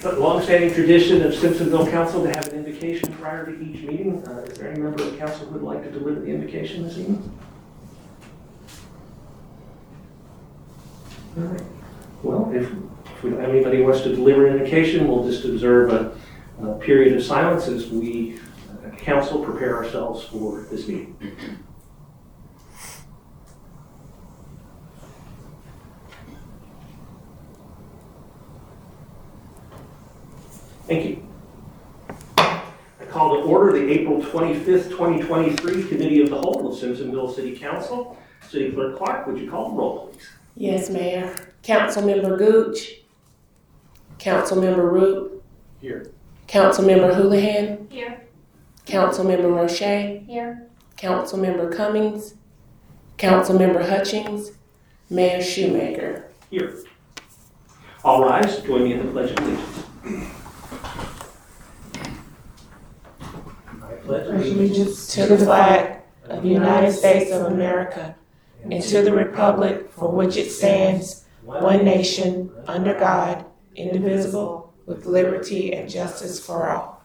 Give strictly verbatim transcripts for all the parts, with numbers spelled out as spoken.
long-standing tradition of Simpsonville Council to have an invocation prior to each meeting. Uh, is there any member of council who would like to deliver the invocation this evening? All right. Well, if, if we don't have anybody who wants to deliver an invocation, we'll just observe a, a period of silence as we, uh, council, prepare ourselves for this meeting. Thank you. I call to order the April twenty-fifth, twenty twenty-three Committee of the Whole of Simpsonville City Council. City Clerk Clark, would you call the roll, please? Yes, Mayor. Councilmember Gooch. Councilmember Root. Here. Councilmember Houlihan. Here. Councilmember Roche. Here. Councilmember Cummings. Councilmember Hutchings. Mayor Shoemaker. Here. All rise. Join me in the Pledge of Allegiance. I pledge Allegiance to the flag of the United States of America and to the republic for which it stands, one nation, under God, indivisible, with liberty and justice for all.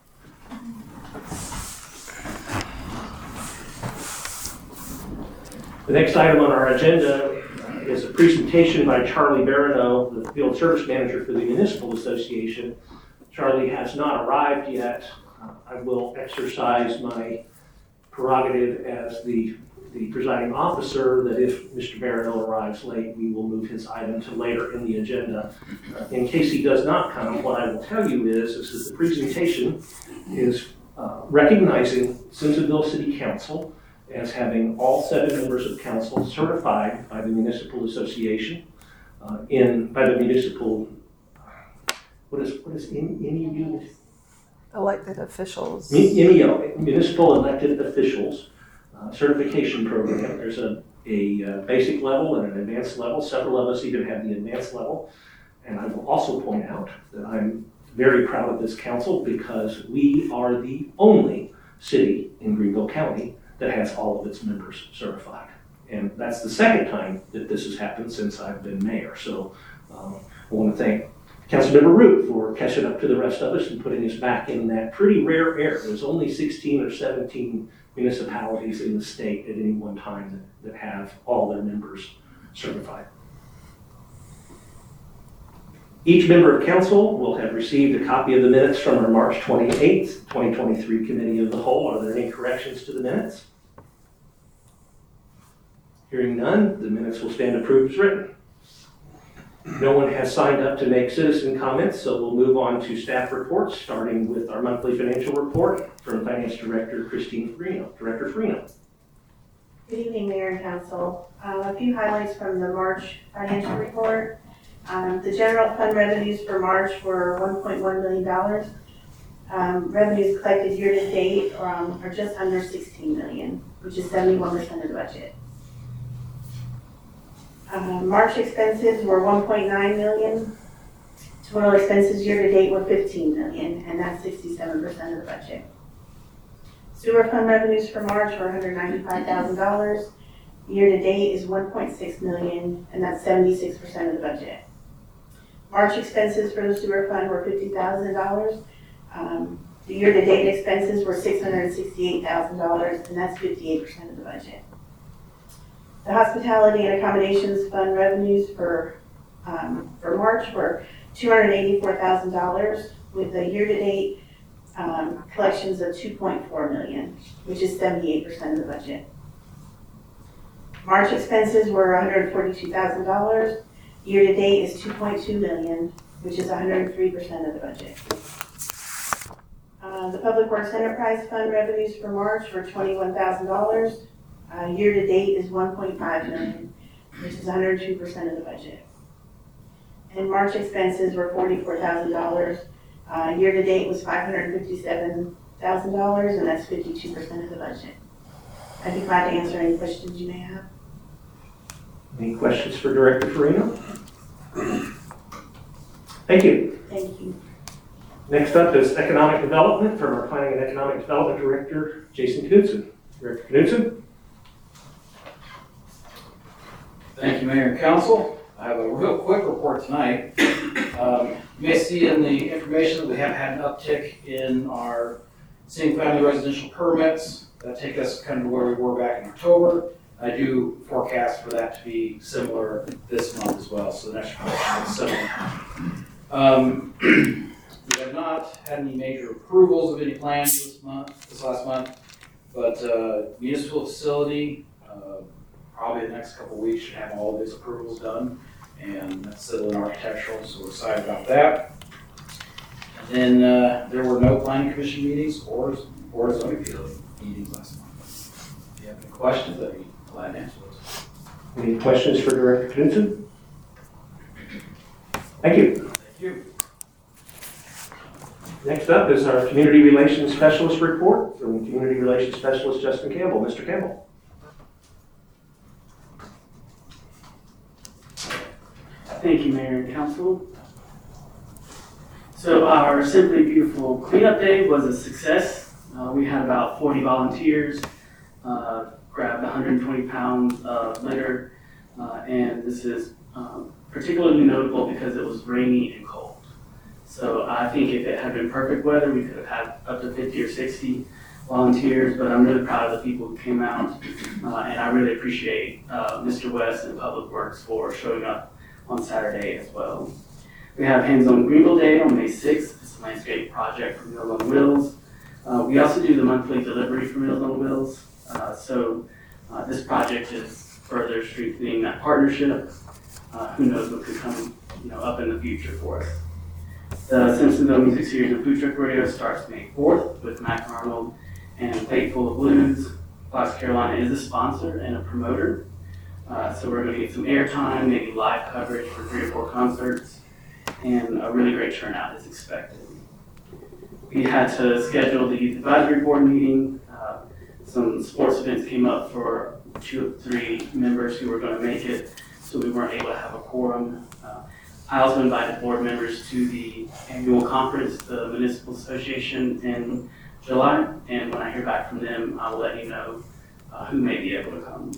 The next item on our agenda is a presentation by Charlie Barano, the Field Service Manager for the Municipal Association. Charlie has not arrived yet. Uh, I will exercise my prerogative as the, the presiding officer that if Mister Barano arrives late, we will move his item to later in the agenda. Uh, in case he does not come, what I will tell you is, is that the presentation is uh, recognizing Simpsonville City Council as having all seven members of council certified by the Municipal Association uh, in, by the municipal, what is, what is M E U? Elected officials. M E O, Municipal Elected Officials uh, Certification Program. There's a, a uh, basic level and an advanced level. Several of us even have the advanced level. And I will also point out that I'm very proud of this council because we are the only city in Greenville County that has all of its members certified. And that's the second time that this has happened since I've been mayor. So um, I want to thank Councilmember Root for catching up to the rest of us and putting us back in that pretty rare era. There's only sixteen or seventeen municipalities in the state at any one time that, that have all their members certified. Each member of council will have received a copy of the minutes from our March twenty-eighth, twenty twenty-three Committee of the Whole. Are there any corrections to the minutes? Hearing none, the minutes will stand approved as written. No one has signed up to make citizen comments, so we'll move on to staff reports, starting with our monthly financial report from Finance Director Christine Farino. Director Farino. Good evening, Mayor and Council. Uh, a few highlights from the March financial report. Um, the general fund revenues for March were one point one million dollars. Um, revenues collected year to date um, are just under sixteen million dollars, which is seventy-one percent of the budget. Uh, March expenses were one point nine million dollars. Total expenses year to date were fifteen million dollars, and that's sixty-seven percent of the budget. Sewer fund revenues for March were one hundred ninety-five thousand dollars. Year to date is one point six million dollars, and that's seventy-six percent of the budget. March expenses for the sewer fund were fifty thousand dollars. Um, the year to date expenses were six hundred sixty-eight thousand dollars, and that's fifty-eight percent of the budget. The hospitality and accommodations fund revenues for um, for March were two hundred eighty-four thousand dollars, with a year-to-date um, collections of two point four million dollars, which is seventy-eight percent of the budget. March expenses were one hundred forty-two thousand dollars. Year-to-date is two point two million dollars, which is one hundred three percent of the budget. Uh, the Public Works Enterprise Fund revenues for March were twenty-one thousand dollars. Uh, year-to-date is one point five million dollars, which is one hundred two percent of the budget. And March expenses were forty-four thousand dollars. Uh, year-to-date was five hundred fifty-seven thousand dollars, and that's fifty-two percent of the budget. I'd be glad to answer any questions you may have. Any questions for Director Farino? Thank you. Thank you. Next up is Economic Development from our Planning and Economic Development Director, Jason Knudsen. Director Knudsen. Thank you, Mayor and Council. I have a real quick report tonight. Um, you may see in the information that we have had an uptick in our single-family residential permits. That take us kind of where we were back in October. I do forecast for that to be similar this month as well, so the next month is similar. Um, we have not had any major approvals of any plans this month, this last month, but uh, municipal facility, uh, probably the next couple of weeks should have all of these approvals done, and that's civil and architectural, so we're excited about that. And then uh, there were no planning commission meetings or board of zoning appeal meetings last month. If you have any questions, I'd be glad to answer those. Any questions for Director Knudsen? Thank you. Thank you. Next up is our Community Relations Specialist report from Community Relations Specialist Justin Campbell. Mister Campbell. Thank you, Mayor and Council. So our Simply Beautiful Cleanup Day was a success. Uh, we had about forty volunteers, uh, grabbed one hundred twenty pounds of litter, uh, and this is um, particularly notable because it was rainy and cold. So I think if it had been perfect weather, we could have had up to fifty or sixty volunteers, but I'm really proud of the people who came out, uh, and I really appreciate uh, Mister West and Public Works for showing up on Saturday as well. We have Hands on Greenville Day on May sixth. It's a landscape project from Meals on Wheels. Uh, we also do the monthly delivery for Meals on Wheels. Uh, so uh, this project is further strengthening that partnership. Uh, who knows what could come you know, up in the future for us. The Simpsonville Music Series and Food Truck Rodeo starts May fourth with Mac Arnold and Plate Full of Blues. Fox Carolina is a sponsor and a promoter. Uh, so we're going to get some airtime, maybe live coverage for three or four concerts, and a really great turnout is expected. We had to schedule the Youth Advisory Board meeting. Uh, some sports events came up for two of three members who were going to make it, so we weren't able to have a quorum. Uh, I also invited board members to the annual conference, the Municipal Association, in July, and when I hear back from them, I will let you know uh, who may be able to come.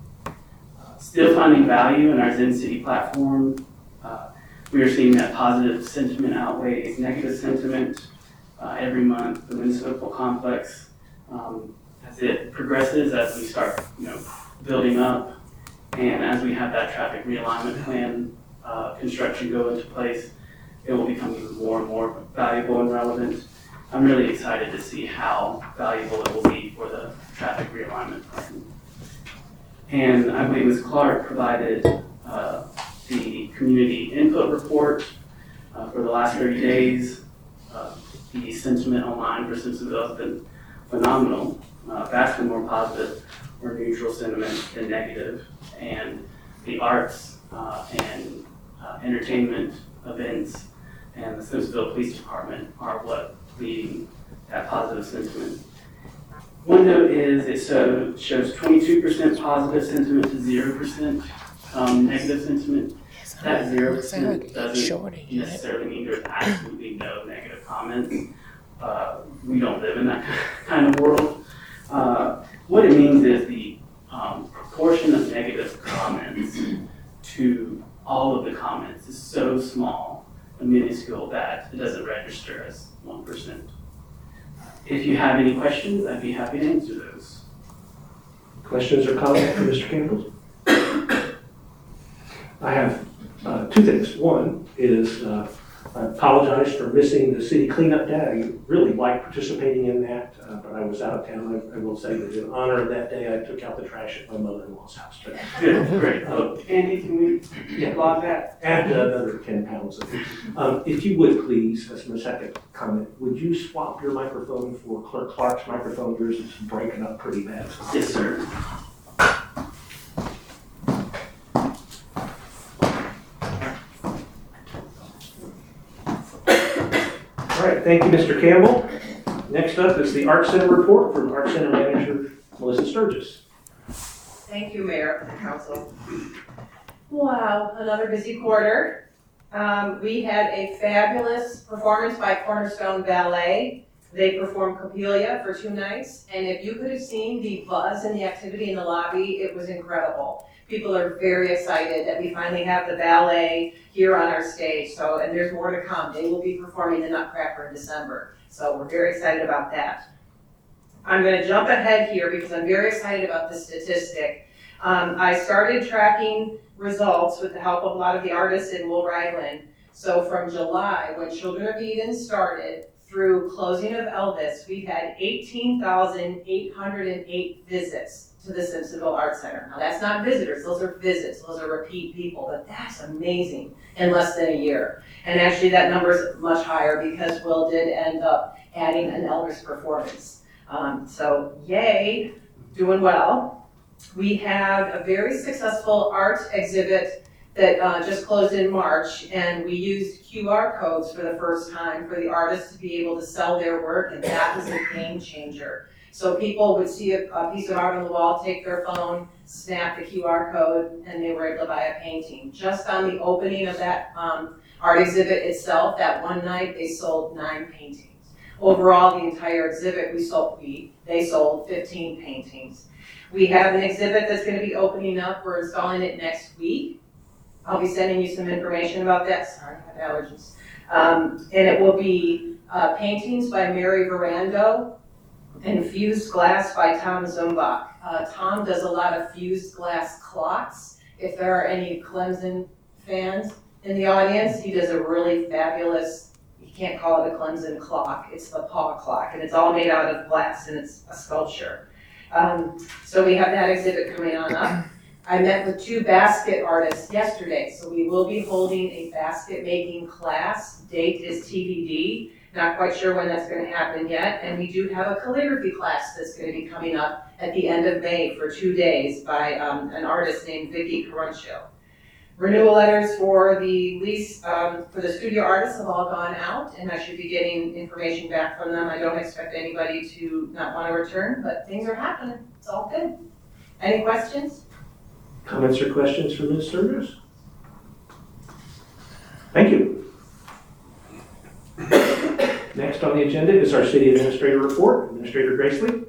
Still finding value in our Zen City platform. Uh, we are seeing that positive sentiment outweighs negative sentiment uh, every month. The municipal complex, um, as it progresses, as we start, you know, building up, and as we have that traffic realignment plan uh, construction go into place, it will become even more and more valuable and relevant. I'm really excited to see how valuable it will be for the traffic realignment plan. And I believe Miz Clark provided uh, the community input report uh, for the last thirty days. Uh, the sentiment online for Simpsonville has been phenomenal, uh, vastly more positive or neutral sentiment than negative. And the arts uh, and uh, entertainment events and the Simpsonville Police Department are what leading that positive sentiment. One note is it so shows twenty-two percent positive sentiment to zero percent um, negative sentiment. That zero percent doesn't necessarily mean there's absolutely no negative comments. Uh, we don't live in that kind of world. Uh, what it means is the um, proportion of negative comments to all of the comments is so small and minuscule that it doesn't register as one percent. If you have any questions, I'd be happy to answer those. Questions or comments for Mister Campbell? I have uh, two things. One is uh, I apologize for missing the city cleanup day. I really liked participating in that, uh, but I was out of town. I, I will say that in honor of that day, I took out the trash at my mother-in-law's house. But Good, great. Oh, Andy, can we Yeah. log that? add another ten pounds of it. Um, if you would please, that's my second comment, would you swap your microphone for Clerk Clark's microphone? Yours is breaking up pretty bad. Yes, sir. All right, thank you, Mister Campbell. Next up is the Art Center report from Art Center Manager Melissa Sturgis. Thank you, Mayor and Council. Wow, another busy quarter. Um, we had a fabulous performance by Cornerstone Ballet They performed Coppelia for two nights, and if you could have seen the buzz and the activity in the lobby, it was incredible. People are very excited that we finally have the ballet here on our stage, so, and there's more to come. They will be performing the Nutcracker in December, so we're very excited about that. I'm gonna jump ahead here because I'm very excited about this statistic. Um, I started tracking results with the help of a lot of the artists in Will Ragland. So from July, when Children of Eden started, through closing of Elvis, we've had eighteen thousand eight hundred eight visits to the Simpsonville Arts Center. Now that's not visitors, those are visits, those are repeat people, but that's amazing in less than a year. And actually that number is much higher because Will did end up adding an Elvis performance. Um, so yay, doing well. We have a very successful art exhibit that uh, just closed in March, and we used Q R codes for the first time for the artists to be able to sell their work, and that was a game changer. So people would see a, a piece of art on the wall, take their phone, snap the Q R code, and they were able to buy a painting. Just on the opening of that um, art exhibit itself, that one night, they sold nine paintings. Overall, the entire exhibit, we sold, we, they sold fifteen paintings. We have an exhibit that's going to be opening up. We're installing it next week. I'll be sending you some information about that. Sorry, I have allergies. Um, and it will be uh, paintings by Mary Verando and fused glass by Tom Zumbach. Uh, Tom does a lot of fused glass clocks. If there are any Clemson fans in the audience, he does a really fabulous, you can't call it a Clemson clock, it's the paw clock, and it's all made out of glass and it's a sculpture. Um, so we have that exhibit coming on up. I met with two basket artists yesterday, so we will be holding a basket making class. Date is T B D. Not quite sure when that's going to happen yet. And we do have a calligraphy class that's going to be coming up at the end of May for two days by um, an artist named Vicky Caruncio. Renewal letters for the lease um, for the studio artists have all gone out, and I should be getting information back from them. I don't expect anybody to not want to return, but things are happening. It's all good. Any questions? Comments or questions from Miz Sturgis? Thank you. Next on the agenda is our city administrator report. Administrator Gracely.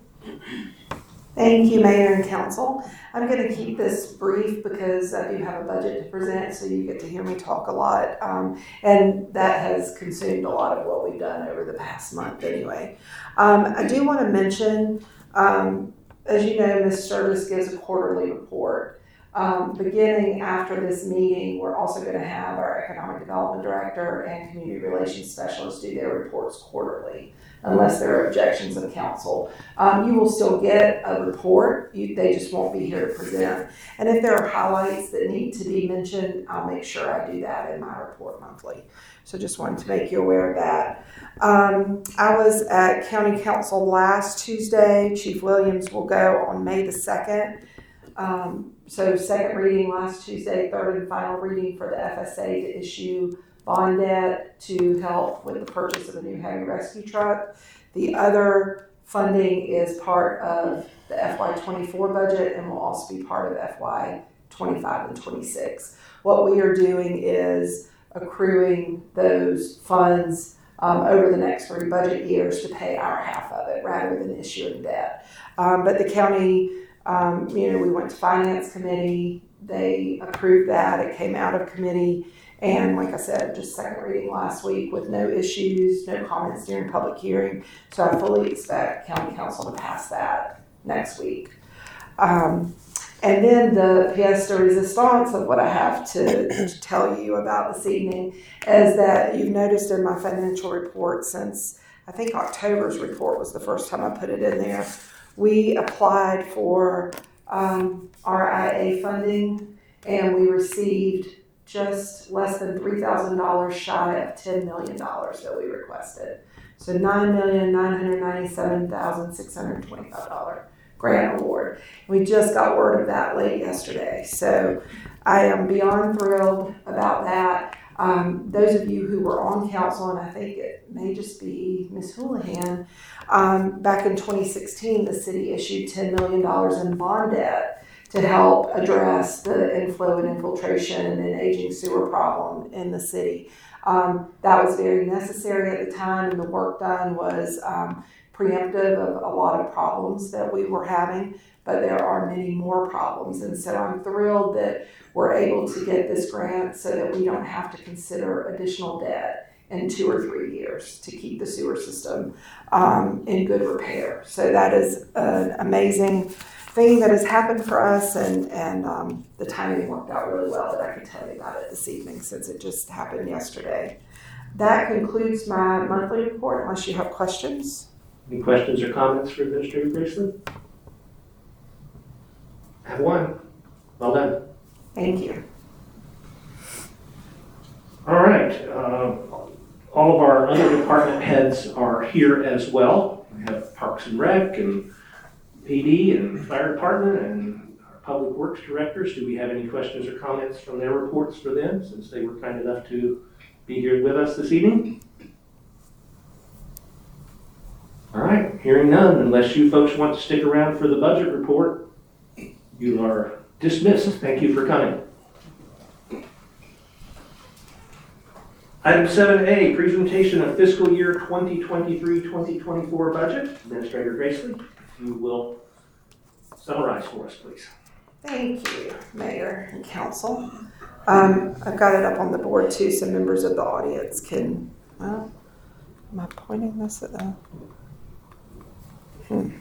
Thank you, Mayor and Council. I'm going to keep this brief because I do have a budget to present, so you get to hear me talk a lot. Um, and that has consumed a lot of what we've done over the past month anyway. Um, I do want to mention, um, as you know, Miz Sturgis gives a quarterly report. Um, beginning after this meeting, we're also going to have our Economic Development Director and Community Relations Specialist do their reports quarterly, unless there are objections of council. Um, you will still get a report, you, they just won't be here to present. And if there are highlights that need to be mentioned, I'll make sure I do that in my report monthly. So just wanted to make you aware of that. Um, I was at County Council last Tuesday. Chief Williams will go on May the second. Um, so second reading last Tuesday, third and final reading for the F S A to issue bond debt to help with the purchase of a new heavy rescue truck. The other funding is part of the F Y twenty-four budget and will also be part of F Y twenty-five and twenty-six. What we are doing is accruing those funds um, over the next three budget years to pay our half of it rather than issuing debt. Um, but the county Um, you know, we went to Finance Committee, they approved that, it came out of committee, and like I said, just second reading last week with no issues, no comments during public hearing, so I fully expect County Council to pass that next week. Um, and then the pièce de résistance of what I have to, to tell you about this evening is that you've noticed in my financial report since, I think October's report was the first time I put it in there, we applied for um, R I A funding and we received just less than three thousand dollars shy of ten million dollars that we requested. So nine million nine hundred ninety-seven thousand six hundred twenty-five dollars grant award. We just got word of that late yesterday. So I am beyond thrilled about that. Um, those of you who were on council, and I think it may just be Miz Houlihan, um, back in twenty sixteen, the city issued ten million dollars in bond debt to help address the inflow and infiltration and aging sewer problem in the city. Um, that was very necessary at the time, and the work done was um, preemptive of a lot of problems that we were having, but there are many more problems. And so I'm thrilled that we're able to get this grant so that we don't have to consider additional debt in two or three years to keep the sewer system um, in good repair. So that is an amazing thing that has happened for us, and, and um, the timing worked out really well that I can tell you about it this evening since it just happened yesterday. That concludes my monthly report unless you have questions. Any questions or comments for Administrator Grayson? I have one. Well done. Thank you. All right. Uh, all of our other department heads are here as well. We have Parks and Rec and P D and Fire Department and our Public Works Directors. Do we have any questions or comments from their reports for them since they were kind enough to be here with us this evening? All right, hearing none, unless you folks want to stick around for the budget report, you are dismissed. Thank you for coming. Item seven A, presentation of fiscal year twenty twenty-three twenty twenty-four budget. Administrator Gracely, if you will summarize for us, please. Thank you, Mayor and Council. Um, I've got it up on the board too, so members of the audience can, well, am I pointing this at the, hmm.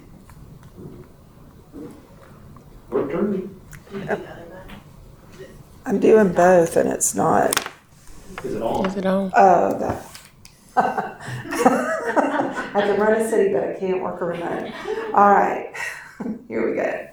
Your turn. I'm doing both and it's not, Is it on? Is it on? oh, that. I can run a city, but I can't work a remote. All right, here we go.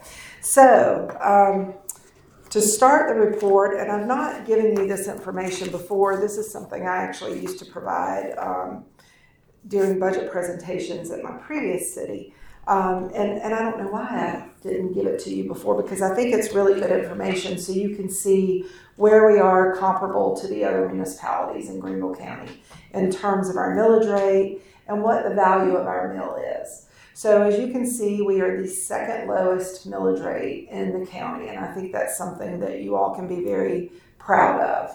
So, um, to start the report, and I've not given you this information before, this is something I actually used to provide um, during budget presentations at my previous city. Um, and, and I don't know why I didn't give it to you before, because I think it's really good information so you can see where we are comparable to the other municipalities in Greenville County in terms of our millage rate and what the value of our mill is. So as you can see, we are the second lowest millage rate in the county, and I think that's something that you all can be very proud of.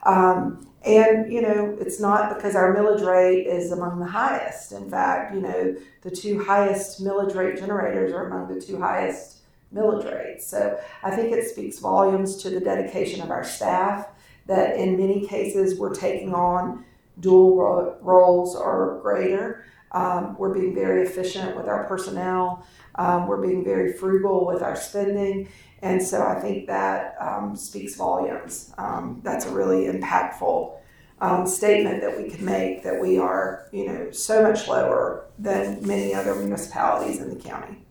Um, and, you know, it's not because our millage rate is among the highest. In fact, you know, the two highest millage rate generators are among the two highest millage rates. So I think it speaks volumes to the dedication of our staff, that in many cases we're taking on dual ro- roles or greater. Um, we're being very efficient with our personnel. Um, we're being very frugal with our spending. And so I think that um, speaks volumes. Um, that's a really impactful um, statement that we can make, that we are, you know, so much lower than many other municipalities in the county.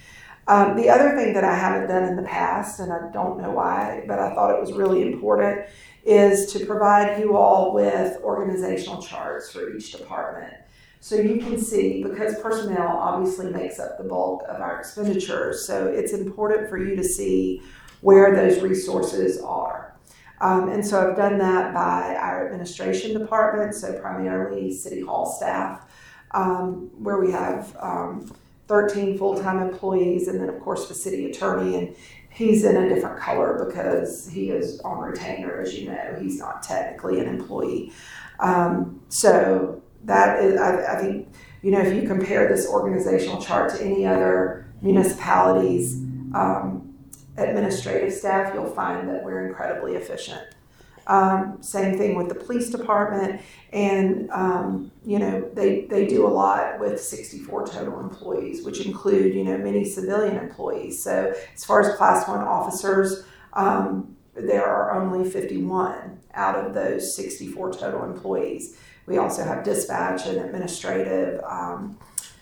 Um, the other thing that I haven't done in the past, and I don't know why, but I thought it was really important, is to provide you all with organizational charts for each department. So you can see, because personnel obviously makes up the bulk of our expenditures, so it's important for you to see where those resources are. Um, and so I've done that by our administration department, so primarily City Hall staff, um, where we have um, thirteen full-time employees, and then of course the city attorney, and he's in a different color because he is on retainer, as you know. He's not technically an employee. Um, so that is, I, I think, you know, if you compare this organizational chart to any other municipalities' um, administrative staff, you'll find that we're incredibly efficient. Um, same thing with the police department, and um, you know, they they do a lot with sixty-four total employees, which include, you know, many civilian employees. So as far as class one officers, um, there are only fifty-one out of those sixty-four total employees. We also have dispatch and administrative, um,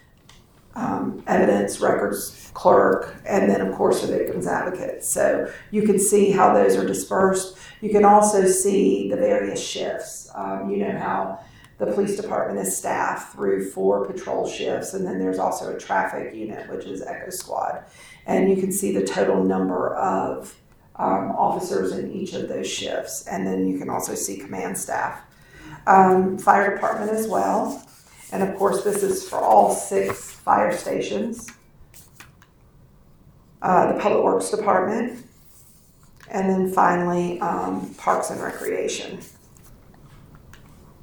um, evidence, records clerk, and then of course the victims advocate. So you can see how those are dispersed. You can also see the various shifts. Um, you know how the police department is staffed through four patrol shifts, and then there's also a traffic unit, which is Echo Squad. And you can see the total number of um, officers in each of those shifts. And then you can also see command staff. Um, fire department as well. And of course, this is for all six fire stations. Uh, the Public Works Department. And then finally, um, Parks and Recreation.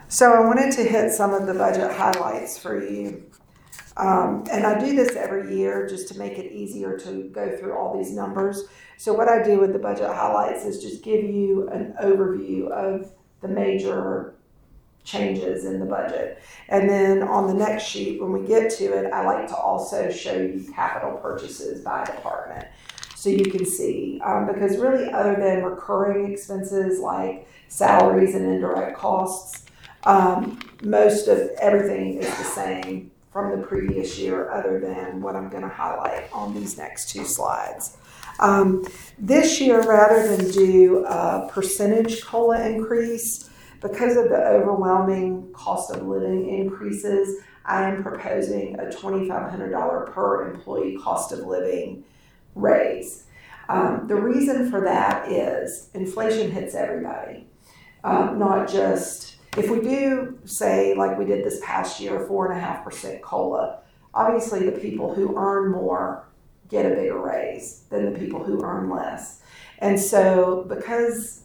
So I wanted to hit some of the budget highlights for you. Um, and I do this every year just to make it easier to go through all these numbers. So what I do with the budget highlights is just give you an overview of the major changes in the budget. And then on the next sheet, when we get to it, I like to also show you capital purchases by department. So you can see, um, because really other than recurring expenses like salaries and indirect costs, um, most of everything is the same from the previous year other than what I'm going to highlight on these next two slides. Um, this year, rather than do a percentage COLA increase, because of the overwhelming cost of living increases, I am proposing a twenty-five hundred dollars per employee cost of living raise. Um, the reason for that is inflation hits everybody, um, not just, if we do say like we did this past year, four and a half percent COLA, obviously the people who earn more get a bigger raise than the people who earn less. And so because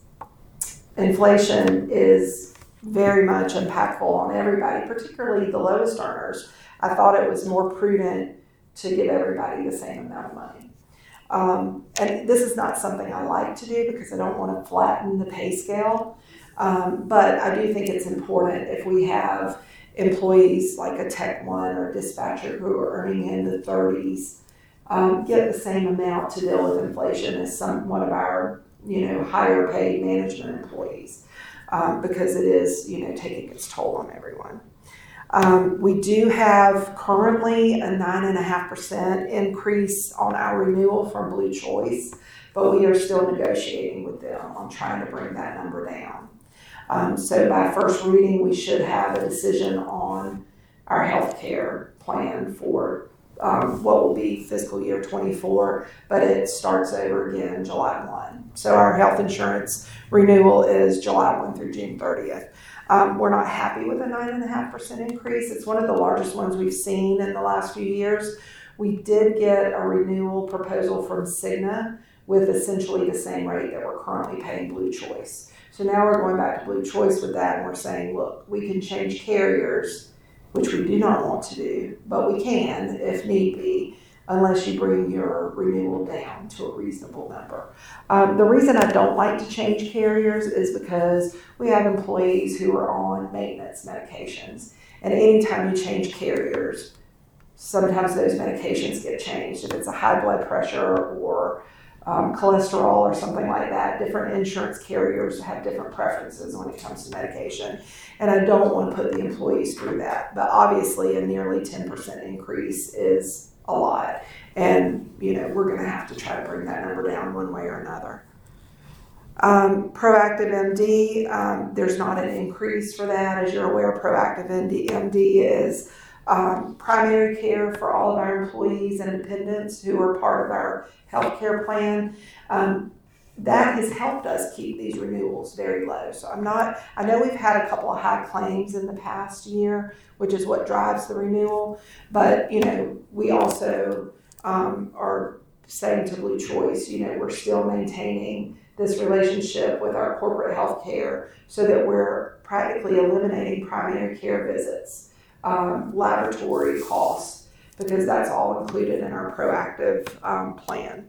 inflation is very much impactful on everybody, particularly the lowest earners, I thought it was more prudent to give everybody the same amount of money. Um, and this is not something I like to do because I don't want to flatten the pay scale. Um, but I do think it's important if we have employees like a Tech One or dispatcher who are earning in the thirties, um, get the same amount to deal with inflation as some one of our you know higher paid management employees, um, because it is you know taking its toll on everyone. Um, we do have currently a nine and a half percent increase on our renewal from Blue Choice, but we are still negotiating with them on trying to bring that number down. Um, so by first reading, we should have a decision on our health care plan for um, what will be fiscal year twenty-four, but it starts over again July first. So our health insurance renewal is July first through June thirtieth. Um, we're not happy with a nine and a half percent increase. It's one of the largest ones we've seen in the last few years. We did get a renewal proposal from Cigna with essentially the same rate that we're currently paying Blue Choice. So now we're going back to Blue Choice with that, and we're saying, look, we can change carriers, which we do not want to do, but we can if need be, unless you bring your renewal down to a reasonable number. Um, the reason I don't like to change carriers is because we have employees who are on maintenance medications. And anytime you change carriers, sometimes those medications get changed. If it's a high blood pressure or um, cholesterol or something like that, different insurance carriers have different preferences when it comes to medication. And I don't want to put the employees through that. But obviously a nearly ten percent increase is a lot. And, you know, we're going to have to try to bring that number down one way or another. Um, Proactive M D, um, there's not an increase for that. As you're aware, Proactive M D, M D is um, primary care for all of our employees and dependents who are part of our health care plan. Um, that has helped us keep these renewals very low. So I'm not, I know we've had a couple of high claims in the past year, which is what drives the renewal. But, you know, we also um, are saying to Blue Choice, you know, we're still maintaining this relationship with our corporate health care so that we're practically eliminating primary care visits, um, laboratory costs, because that's all included in our proactive um, plan.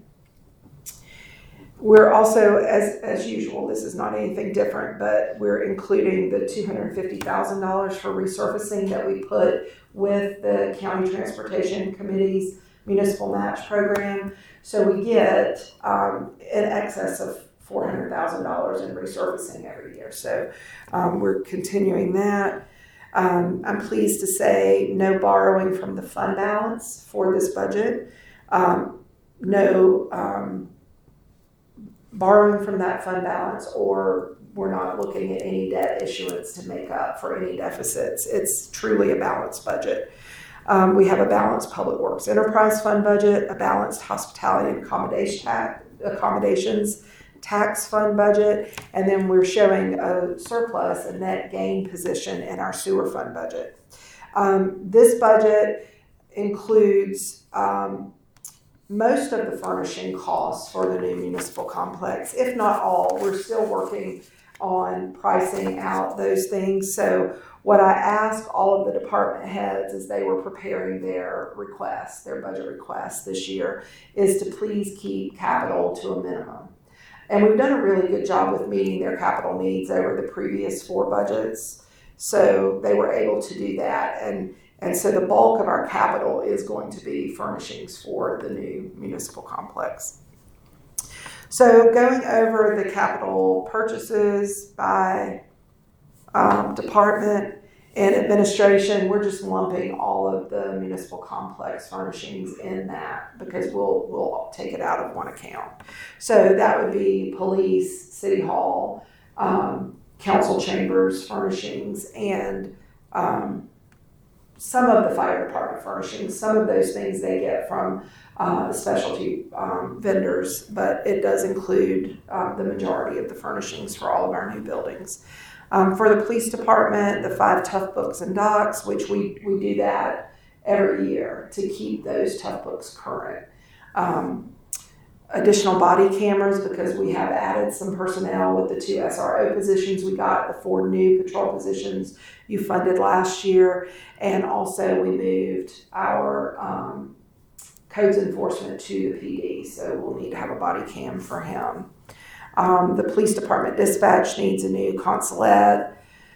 We're also, as, as usual, this is not anything different, but we're including the two hundred fifty thousand dollars for resurfacing that we put with the County Transportation Committee's municipal match program. So we get um, in excess of four hundred thousand dollars in resurfacing every year. So um, we're continuing that. Um, I'm pleased to say no borrowing from the fund balance for this budget. Um, no um, borrowing from that fund balance, or we're not looking at any debt issuance to make up for any deficits. It's truly a balanced budget. Um, we have a balanced Public Works Enterprise Fund budget, a balanced Hospitality and accommodation tax, accommodations tax fund budget, and then we're showing a surplus, a net gain position in our sewer fund budget. Um, this budget includes um, most of the furnishing costs for the new municipal complex, if not all. We're still working on pricing out those things. So what I asked all of the department heads as they were preparing their requests, their budget requests this year, is to please keep capital to a minimum. And we've done a really good job with meeting their capital needs over the previous four budgets. So they were able to do that. And, and so the bulk of our capital is going to be furnishings for the new municipal complex. So going over the capital purchases by um, department and administration, we're just lumping all of the municipal complex furnishings in that because we'll we'll take it out of one account. So that would be police, city hall, um, council chambers furnishings, and um, some of the fire department furnishings. Some of those things they get from uh, specialty um, vendors, but it does include uh, the majority of the furnishings for all of our new buildings. Um, for the police department, the five tough books and docs, which we, we do that every year to keep those tough books current. Um, additional body cameras because we have added some personnel with the two S R O positions we got, the four new patrol positions you funded last year, and also we moved our um, codes enforcement to the P D, so we'll need to have a body cam for him. Um, the police department dispatch needs a new consulate.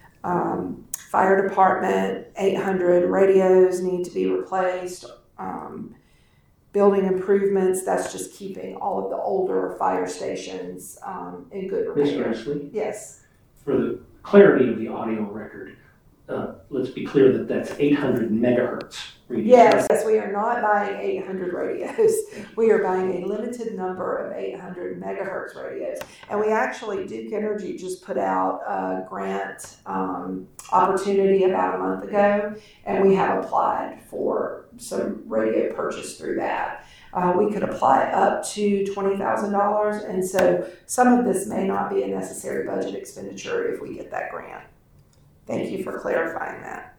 Um, fire department, eight hundred radios need to be replaced. Um, building improvements, that's just keeping all of the older fire stations um, in good Miz repair. Grassley, Yes. for the clarity of the audio record, uh, let's be clear that that's eight hundred megahertz. radio. Yes, yes, we are not buying eight hundred radios. We are buying a limited number of eight hundred megahertz radios. And we actually, Duke Energy just put out a grant um, opportunity about a month ago, and we have applied for some radio purchase through that. Uh, we could apply up to twenty thousand dollars, and so some of this may not be a necessary budget expenditure if we get that grant. Thank you for clarifying that.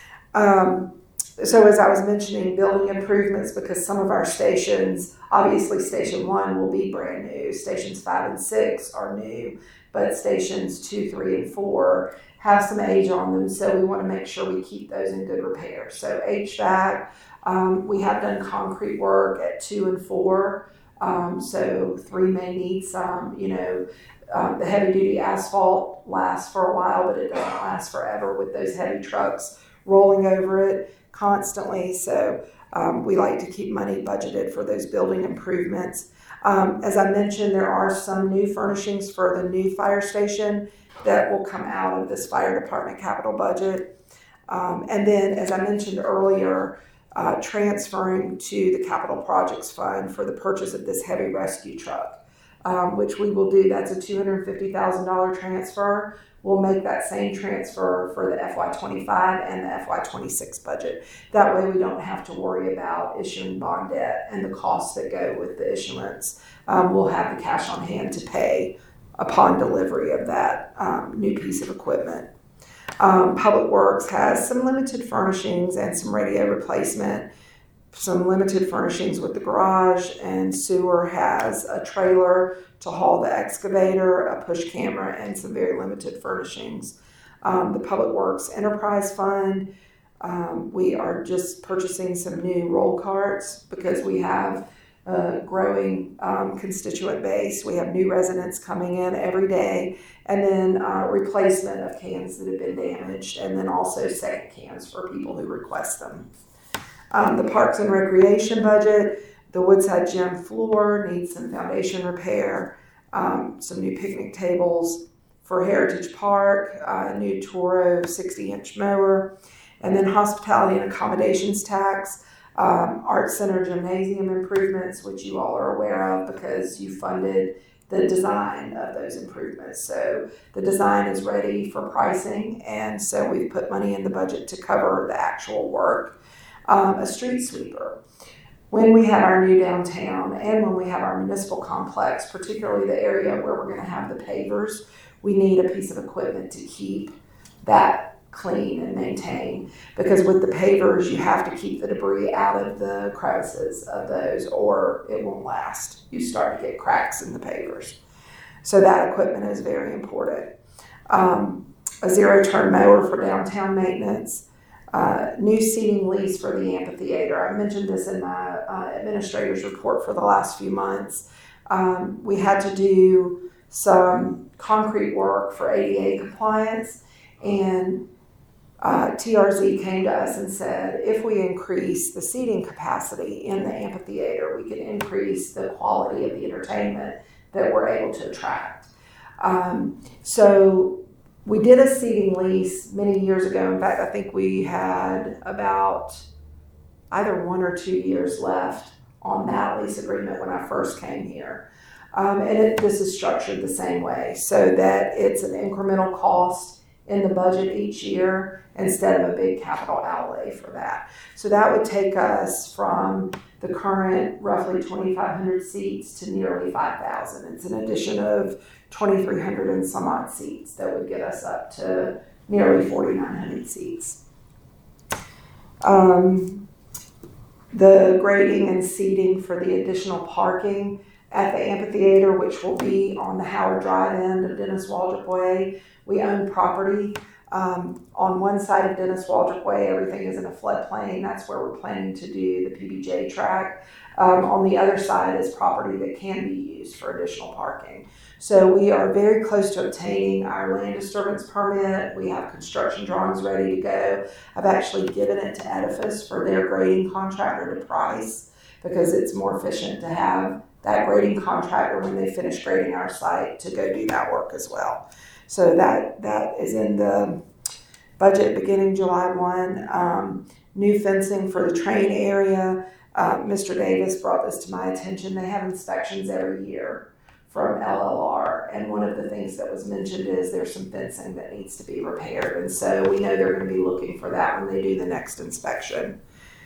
Um, So as I was mentioning, building improvements, because some of our stations, obviously station one will be brand new, stations five and six are new, but stations two, three, and four have some age on them, so we want to make sure we keep those in good repair. So H V A C, um, we have done concrete work at two and four, um, so three may need some, you know, um, the heavy duty asphalt lasts for a while, but it doesn't last forever with those heavy trucks rolling over it constantly, so um, we like to keep money budgeted for those building improvements. Um, as I mentioned, there are some new furnishings for the new fire station that will come out of this fire department capital budget. Um, and then, as I mentioned earlier, uh, transferring to the capital projects fund for the purchase of this heavy rescue truck, um, which we will do. That's a two hundred fifty thousand dollars transfer. We'll make that same transfer for the F Y twenty-five and the F Y twenty-six budget. That way we don't have to worry about issuing bond debt and the costs that go with the issuance. Um, we'll have the cash on hand to pay upon delivery of that um, new piece of equipment. Um, Public Works has some limited furnishings and some radio replacement, some limited furnishings with the garage, and sewer has a trailer to haul the excavator, a push camera, and some very limited furnishings. Um, the Public Works Enterprise Fund, um, we are just purchasing some new roll carts because we have a growing um, constituent base. We have new residents coming in every day, and then uh, replacement of cans that have been damaged, and then also second cans for people who request them. Um, the Parks and Recreation budget, the Woodside Gym floor needs some foundation repair, um, some new picnic tables. For Heritage Park, a new Toro sixty inch mower, and then hospitality and accommodations tax, um, Art Center gymnasium improvements, which you all are aware of because you funded the design of those improvements. So the design is ready for pricing, and so we've put money in the budget to cover the actual work. Um, a street sweeper. When we have our new downtown and when we have our municipal complex, particularly the area where we're going to have the pavers, we need a piece of equipment to keep that clean and maintain, because with the pavers you have to keep the debris out of the crevices of those or it won't last. You start to get cracks in the pavers. So that equipment is very important. um, a zero-turn mower for downtown maintenance, uh, new seating lease for the amphitheater. I mentioned this in my uh, administrator's report for the last few months. Um, we had to do some concrete work for A D A compliance, and uh, T R Z came to us and said, if we increase the seating capacity in the amphitheater, we can increase the quality of the entertainment that we're able to attract. Um, so we did a seating lease many years ago. In fact, I think we had about either one or two years left on that lease agreement when I first came here. Um, and it, this is structured the same way, so that it's an incremental cost in the budget each year instead of a big capital outlay for that. So that would take us from the current roughly twenty-five hundred seats to nearly five thousand. It's an addition of twenty-three hundred and some odd seats that would get us up to nearly forty-nine hundred seats. Um, the grading and seating for the additional parking at the amphitheater, which will be on the Howard Drive end of Dennis Waldrop Way. We own property um, on one side of Dennis Waldrop Way. Everything is in a floodplain. That's where we're planning to do the P B J track. Um, on the other side is property that can be used for additional parking. So we are very close to obtaining our land disturbance permit. We have construction drawings ready to go. I've actually given it to Edifice for their grading contractor to price, because it's more efficient to have that grading contractor, when they finish grading our site, to go do that work as well. So that that is in the budget beginning July first. Um, new fencing for the train area. Uh, Mister Davis brought this to my attention. They have inspections every year from L L R, and one of the things that was mentioned is there's some fencing that needs to be repaired, and so we know they're going to be looking for that when they do the next inspection.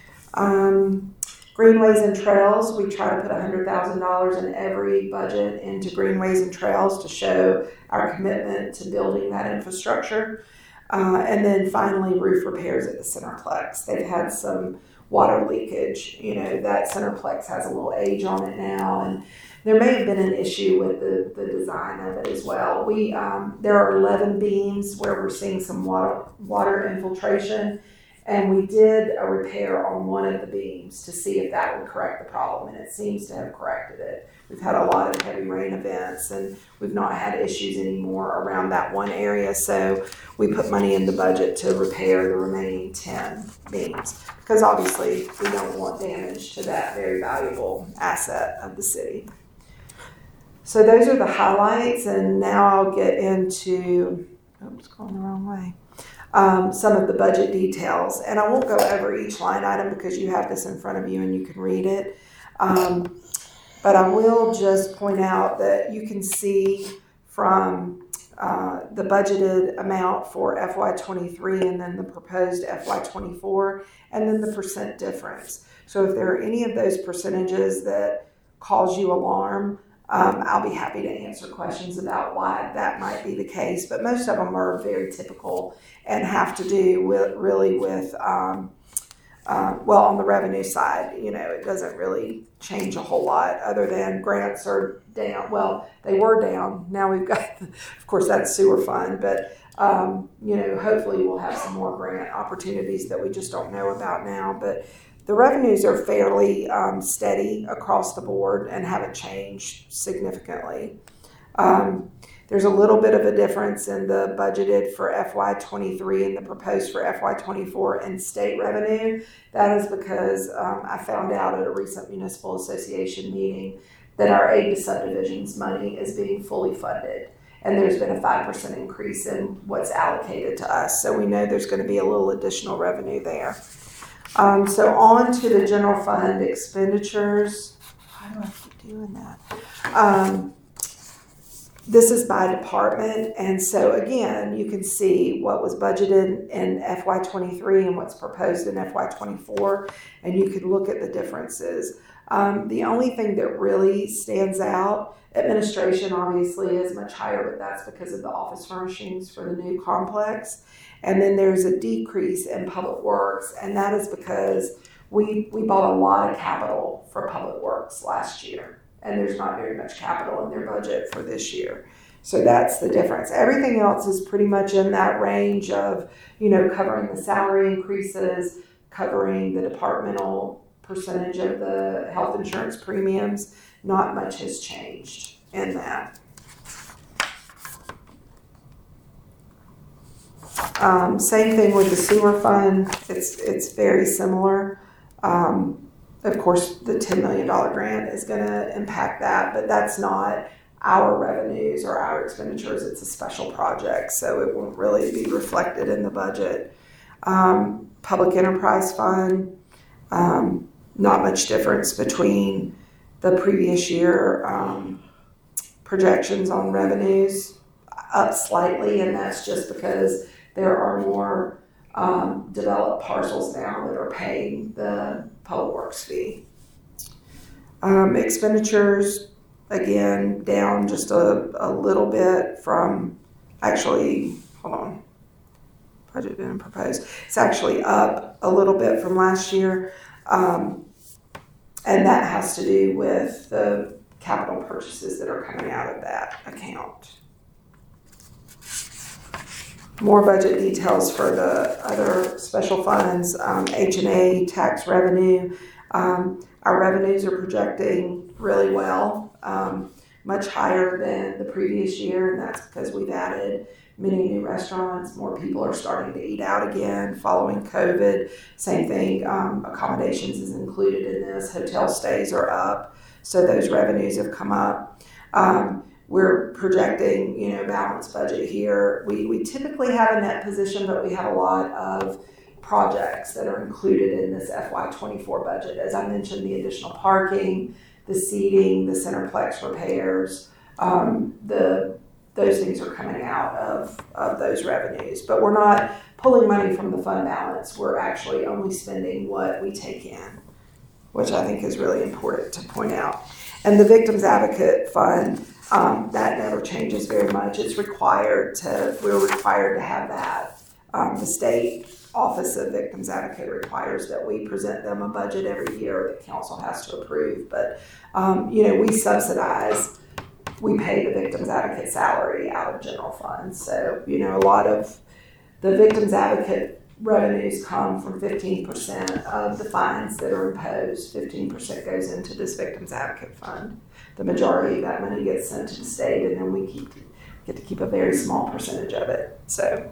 Um, Greenways and trails, we try to put one hundred thousand dollars in every budget into greenways and trails to show our commitment to building that infrastructure. Uh, and then finally, roof repairs at the Centerplex. They've had some water leakage. You know, that Centerplex has a little age on it now, and there may have been an issue with the, the design of it as well. We um, there are eleven beams where we're seeing some water, water infiltration. And we did a repair on one of the beams to see if that would correct the problem, and it seems to have corrected it. We've had a lot of heavy rain events, and we've not had issues anymore around that one area, so we put money in the budget to repair the remaining ten beams, because obviously we don't want damage to that very valuable asset of the city. So those are the highlights, and now I'll get into, oops, going the wrong way. Um, some of the budget details, and I won't go over each line item because you have this in front of you and you can read it. Um, but I will just point out that you can see from uh, the budgeted amount for F Y twenty-three and then the proposed F Y twenty-four, and then the percent difference. So if there are any of those percentages that cause you alarm, Um, I'll be happy to answer questions about why that might be the case, but most of them are very typical and have to do with really with, um, uh, well, on the revenue side, you know, it doesn't really change a whole lot other than grants are down. Well, they were down. Now we've got, of course, that's sewer fund, but, um, you know, hopefully we'll have some more grant opportunities that we just don't know about now. But the revenues are fairly um, steady across the board and haven't changed significantly. Um, there's a little bit of a difference in the budgeted for F Y twenty-three and the proposed for F Y twenty-four in state revenue. That is because um, I found out at a recent municipal association meeting that our aid to subdivisions money is being fully funded. And there's been a five percent increase in what's allocated to us. So we know there's going to be a little additional revenue there. Um, so on to the general fund expenditures. Why do I keep doing that? Um, this is by department. And so again, you can see what was budgeted in F Y twenty-three and what's proposed in F Y twenty-four. And you can look at the differences. Um, the only thing that really stands out, administration obviously is much higher, but that's because of the office furnishings for the new complex. And then there's a decrease in public works, and that is because we we bought a lot of capital for public works last year, and there's not very much capital in their budget for this year. So that's the difference. Everything else is pretty much in that range of, you know, covering the salary increases, covering the departmental percentage of the health insurance premiums. Not much has changed in that. Um, same thing with the sewer fund. It's it's very similar. Um, of course, the ten million dollars grant is going to impact that, but that's not our revenues or our expenditures. It's a special project, so it won't really be reflected in the budget. Um, public enterprise fund, um, not much difference between the previous year um, projections on revenues, up slightly, and that's just because there are more um, developed parcels now that are paying the public works fee. Um, expenditures, again, down just a, a little bit from, actually, hold on, budget didn't propose. It's actually up a little bit from last year. Um, and that has to do with the capital purchases that are coming out of that account. More budget details for the other special funds, um, H and A, tax revenue. Um, our revenues are projecting really well, um, much higher than the previous year, and that's because we've added many new restaurants. More people are starting to eat out again following COVID. Same thing, um, accommodations is included in this. Hotel stays are up, so those revenues have come up. Um, We're projecting, you know, balanced budget here. We, we typically have a net position, but we have a lot of projects that are included in this F Y twenty-four budget. As I mentioned, the additional parking, the seating, the Centerplex repairs, um, the those things are coming out of, of those revenues. But we're not pulling money from the fund balance. We're actually only spending what we take in, which I think is really important to point out. And the Victims Advocate Fund, Um, that never changes very much. It's required to, we're required to have that. Um, the state Office of Victims Advocate requires that we present them a budget every year that council has to approve. But, um, you know, we subsidize, we pay the Victims Advocate salary out of general funds. So, you know, a lot of the Victims Advocate revenues come from fifteen percent of the fines that are imposed. fifteen percent goes into this Victims Advocate Fund. The majority of that money gets sent to the state, and then we keep, get to keep a very small percentage of it. So,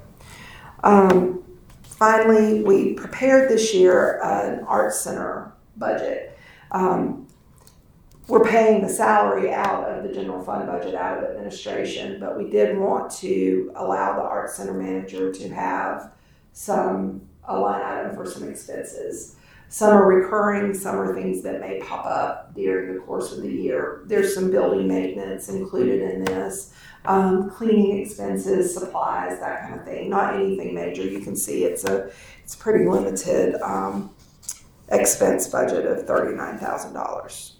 um, finally, we prepared this year an Arts Center budget. Um, we're paying the salary out of the general fund budget, out of administration, but we did want to allow the Arts Center manager to have some, a line item for some expenses. Some are recurring, some are things that may pop up during the course of the year. There's some building maintenance included in this, um, cleaning expenses, supplies, that kind of thing. Not anything major. You can see it's a it's pretty limited um, expense budget of thirty-nine thousand dollars.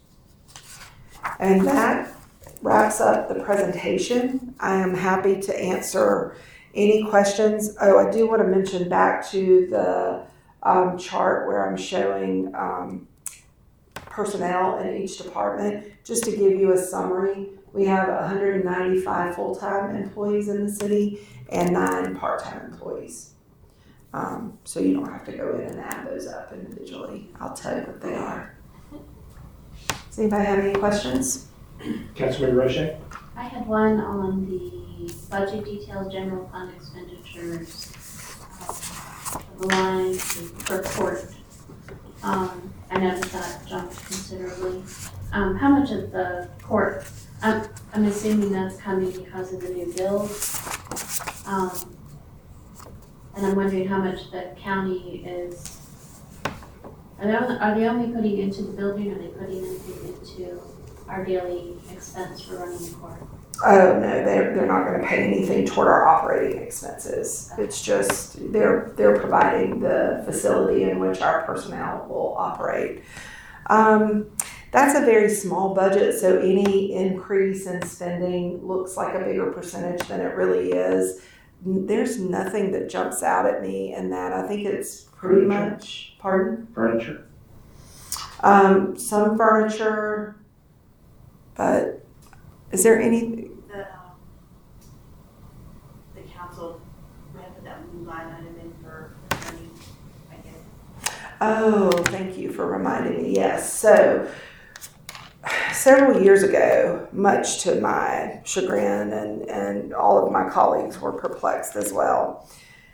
And that wraps up the presentation. I am happy to answer any questions. Oh, I do want to mention back to the Um, chart where I'm showing um, personnel in each department. Just to give you a summary, we have one hundred ninety-five full-time employees in the city and nine part-time employees. Um, so you don't have to go in and add those up individually. I'll tell you what they are. Does anybody have any questions? Councilmember Roche? I had one on the budget details, general fund expenditures. The line per court. Um, I noticed that jumped considerably. Um, how much of the court, I'm, I'm assuming that's coming because of the new build. Um, and I'm wondering how much the county is, are they, only, are they only putting into the building, or are they putting anything into our daily expense for running the court? Oh, no, they're, they're not going to pay anything toward our operating expenses. It's just they're they're providing the facility in which our personnel will operate. Um, that's a very small budget, so any increase in spending looks like a bigger percentage than it really is. There's nothing that jumps out at me in that. I think it's pretty Furniture. much, pardon? Furniture. Um, some furniture, but is there any? The Oh, thank you for reminding me. Yes. So several years ago, much to my chagrin, and, and all of my colleagues were perplexed as well,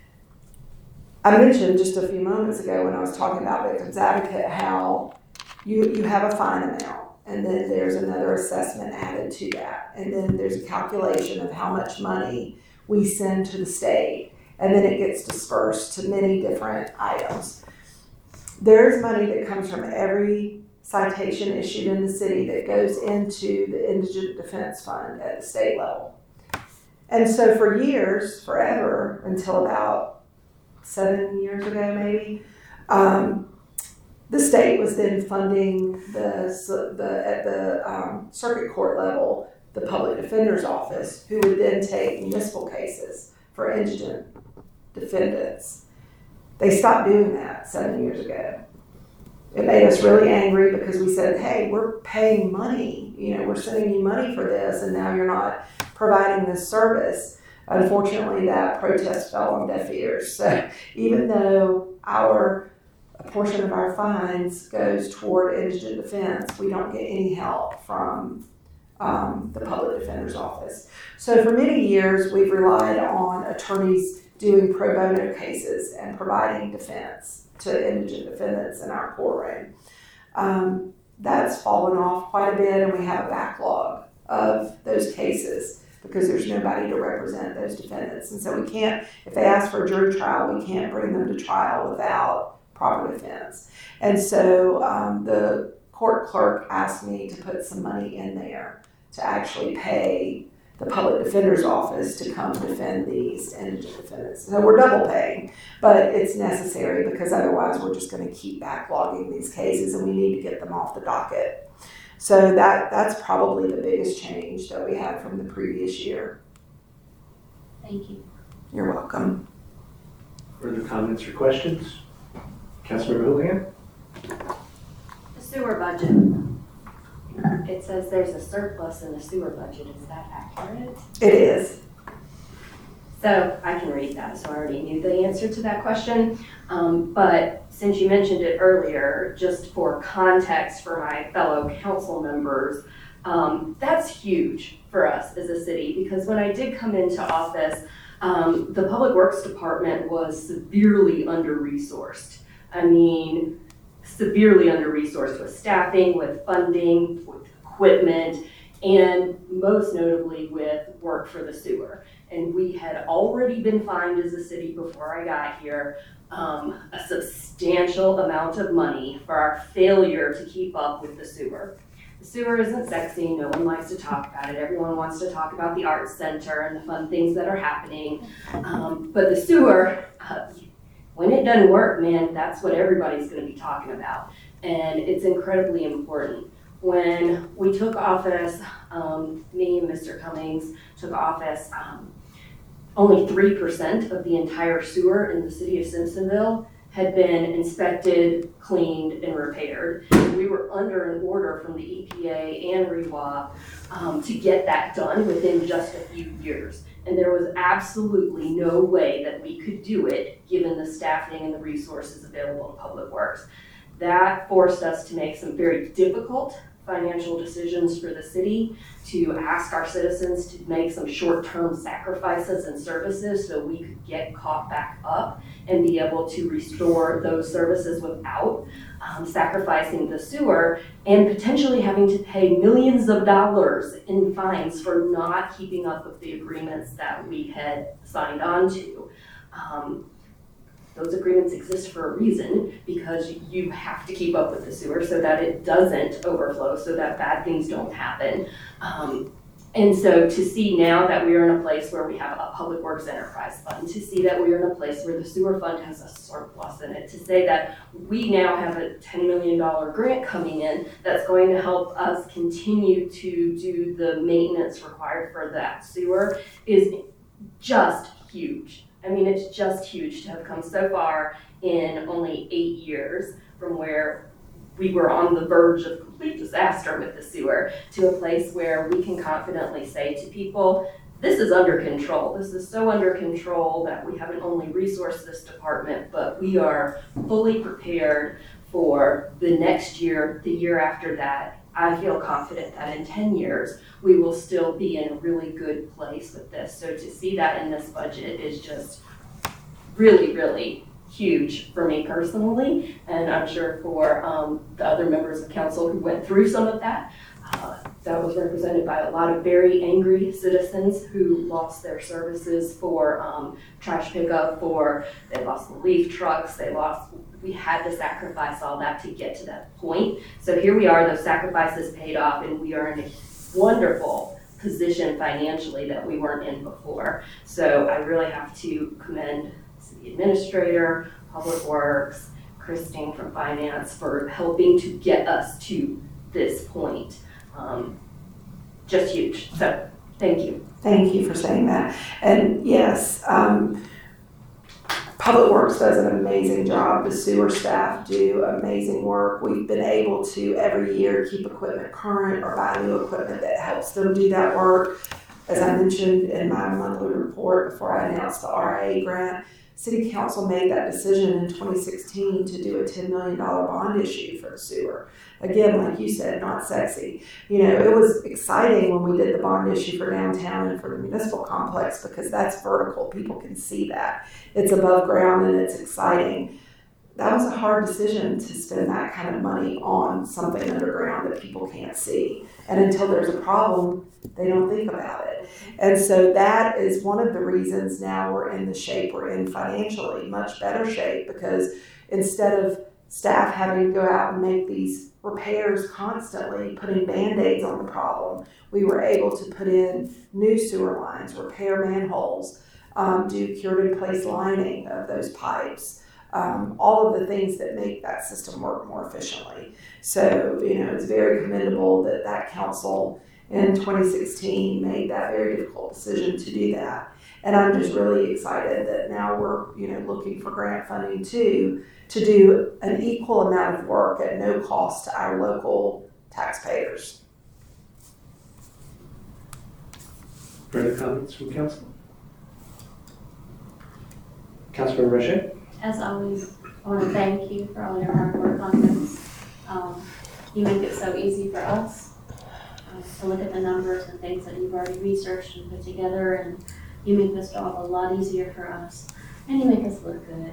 I mentioned just a few moments ago when I was talking about Victims Advocate how you, you have a fine amount, and then there's another assessment added to that, and then there's a calculation of how much money we send to the state, and then it gets dispersed to many different items. There's money that comes from every citation issued in the city that goes into the Indigent Defense Fund at the state level. And so for years, forever, until about seven years ago maybe, um, the state was then funding the, the at the um, circuit court level, the public defender's office, who would then take municipal cases for indigent defendants. They stopped doing that seven years ago. It made us really angry because we said, hey, we're paying money, you know, we're sending you money for this, and now you're not providing this service. Unfortunately, that protest fell on deaf ears. So even though our a portion of our fines goes toward indigent defense, we don't get any help from um, the public defender's office. So for many years, we've relied on attorneys doing pro bono cases and providing defense to indigent defendants in our courtroom. Um, that's fallen off quite a bit, and we have a backlog of those cases because there's nobody to represent those defendants. And so we can't, if they ask for a jury trial, we can't bring them to trial without proper defense. And so um, the court clerk asked me to put some money in there to actually pay the public defender's office to come defend these indigent defendants. So we're double paying, but it's necessary because otherwise we're just going to keep backlogging these cases, and we need to get them off the docket. So that that's probably the biggest change that we had from the previous year. Thank you. You're welcome. Further comments or questions? Councilmember Houlihan? The sewer budget. It says there's a surplus in the sewer budget. Is that accurate? It is. So I can read that, so I already knew the answer to that question. Um, but since you mentioned it earlier, just for context for my fellow council members, um, that's huge for us as a city, because when I did come into office, um, the Public Works Department was severely under-resourced. I mean, severely under-resourced with staffing, with funding, with equipment, and most notably with work for the sewer. And we had already been fined as a city before I got here um, a substantial amount of money for our failure to keep up with the sewer. The sewer isn't sexy, no one likes to talk about it. Everyone wants to talk about the arts center and the fun things that are happening. Um, but the sewer, uh, when it doesn't work, man, that's what everybody's gonna be talking about. And it's incredibly important. When we took office, um, me and Mister Cummings took office, um, only three percent of the entire sewer in the city of Simpsonville had been inspected, cleaned, and repaired. And we were under an order from the E P A and R E W A um, to get that done within just a few years. And there was absolutely no way that we could do it given the staffing and the resources available in Public Works. That forced us to make some very difficult financial decisions for the city, to ask our citizens to make some short-term sacrifices and services so we could get caught back up and be able to restore those services without um, sacrificing the sewer and potentially having to pay millions of dollars in fines for not keeping up with the agreements that we had signed on to. Um, Those agreements exist for a reason, because you have to keep up with the sewer so that it doesn't overflow, so that bad things don't happen. Um, and so to see now that we are in a place where we have a public works enterprise fund, to see that we are in a place where the sewer fund has a surplus in it, to say that we now have a ten million dollars grant coming in that's going to help us continue to do the maintenance required for that sewer is just huge. I mean, it's just huge to have come so far in only eight years from where we were on the verge of complete disaster with the sewer to a place where we can confidently say to people, this is under control. This is so under control that we haven't only resourced this department, but we are fully prepared for the next year, the year after that. I feel confident that in ten years, we will still be in a really good place with this. So to see that in this budget is just really, really huge for me personally, and I'm sure for um, the other members of council who went through some of that. Uh, that was represented by a lot of very angry citizens who lost their services for um, trash pickup, for they lost the leaf trucks, they lost, we had to sacrifice all that to get to that point. So here we are, those sacrifices paid off, and we are in a wonderful position financially that we weren't in before. So I really have to commend the administrator, Public Works, Christine from Finance for helping to get us to this point. Um, just huge. So thank you. Thank you for saying that. And yes, um, Public Works does an amazing job. The sewer staff do amazing work. We've been able to every year keep equipment current or buy new equipment that helps them do that work. As I mentioned in my monthly report before I announced the R A grant, City Council made that decision in twenty sixteen to do a ten million dollars bond issue for the sewer. Again, like you said, not sexy. You know, it was exciting when we did the bond issue for downtown and for the municipal complex because that's vertical. People can see that. It's above ground and it's exciting. That was a hard decision to spend that kind of money on something underground that people can't see. And until there's a problem, they don't think about it. And so that is one of the reasons now we're in the shape we're in financially, much better shape, because instead of staff having to go out and make these repairs constantly, putting Band-Aids on the problem, we were able to put in new sewer lines, repair manholes, um, do cured-in-place lining of those pipes. Um, all of the things that make that system work more efficiently. So, you know, it's very commendable that that council in twenty sixteen made that very difficult decision to do that. And I'm just really excited that now we're, you know, looking for grant funding too, to do an equal amount of work at no cost to our local taxpayers. Further comments from council? Councilmember Roche? As always, I want to thank you for all your hard work on this. Um, you make it so easy for us uh, to look at the numbers and things that you've already researched and put together, and you make this job a lot easier for us, and you make us look good.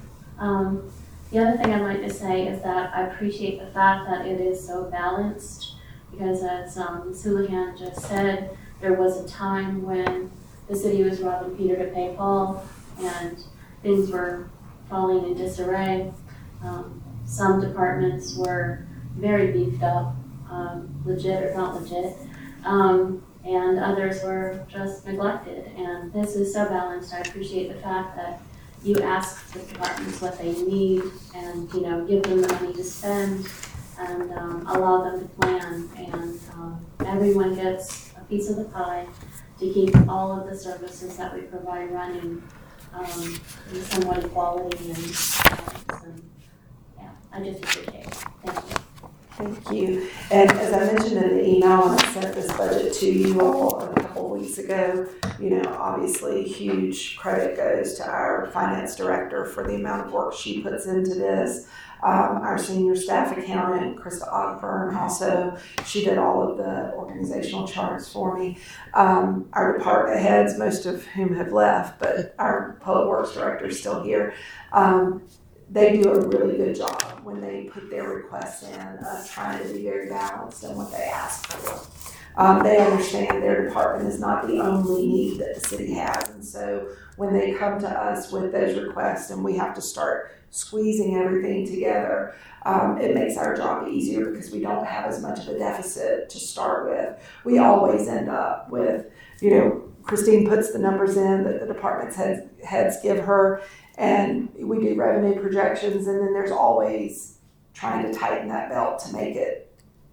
Um, the other thing I'd like to say is that I appreciate the fact that it is so balanced, because as um, Miz Houlihan just said, there was a time when the city was robbing Peter to pay Paul, and things were falling in disarray. Um, some departments were very beefed up, um, legit or not legit, um, and others were just neglected. And this is so balanced. I appreciate the fact that you ask the departments what they need, and you know, give them the money to spend, and um, allow them to plan. And um, everyone gets a piece of the pie to keep all of the services that we provide running. Um, and somewhat equality and, uh, and yeah, I just appreciate it. Thank you. Thank you. And as I mentioned in the email when I sent this budget to you all a couple of weeks ago, you know, obviously huge credit goes to our finance director for the amount of work she puts into this. Um, our senior staff accountant, Krista Ogburn, also, she did all of the organizational charts for me. Um, our department heads, most of whom have left, but our public works director is still here. Um, they do a really good job when they put their requests in of trying to be very balanced in what they ask for. Um, they understand their department is not the only need that the city has, and so when they come to us with those requests and we have to start squeezing everything together, um, it makes our job easier because we don't have as much of a deficit to start with. We always end up with, you know, Christine puts the numbers in that the department's heads, heads give her, and we do revenue projections, and then there's always trying to tighten that belt to make it